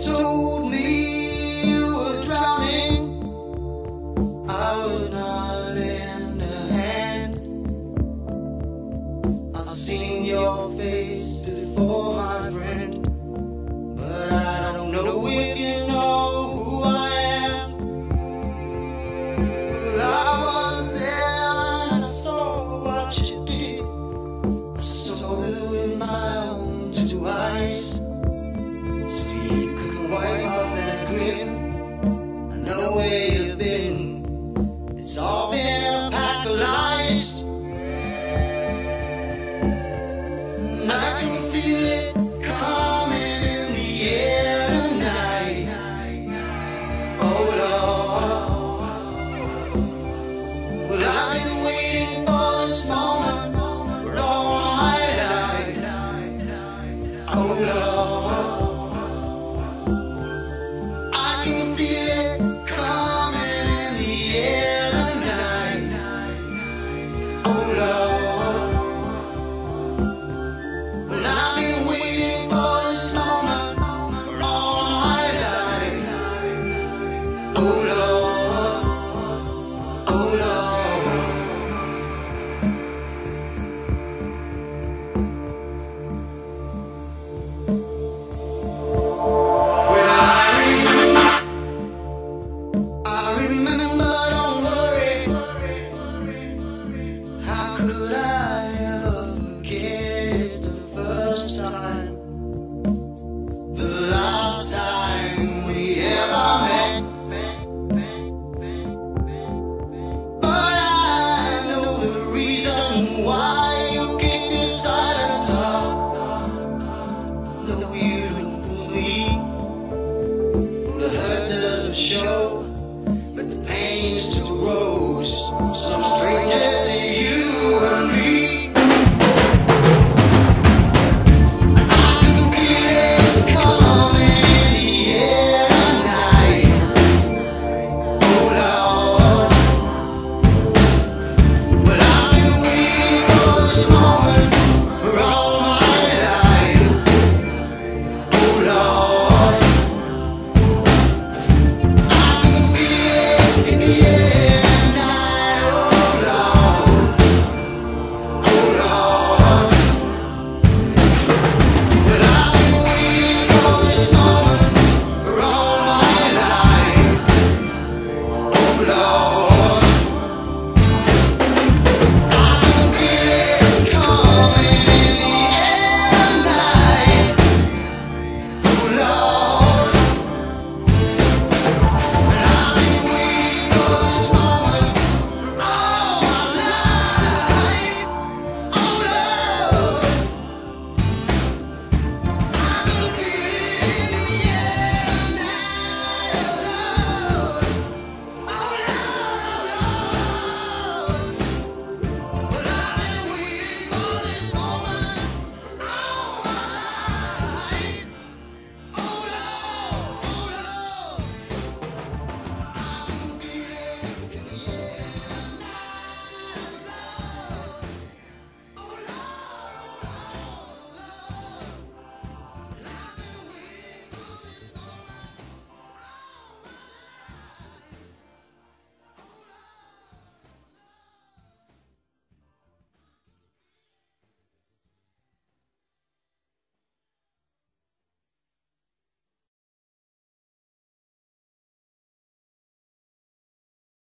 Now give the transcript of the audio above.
told me you were drowning, I would not lend a hand. I've seen your face before, my friend, but I don't know if you know who I am. Well, I was there and I saw what you did. I saw it with my own two eyes. So you couldn't wipe off that grin. I know where you've been. It's all been a pack of lies. And I can feel it coming in the air tonight. Oh Lord. Well, I've been waiting for this moment for all my life. Oh Lord.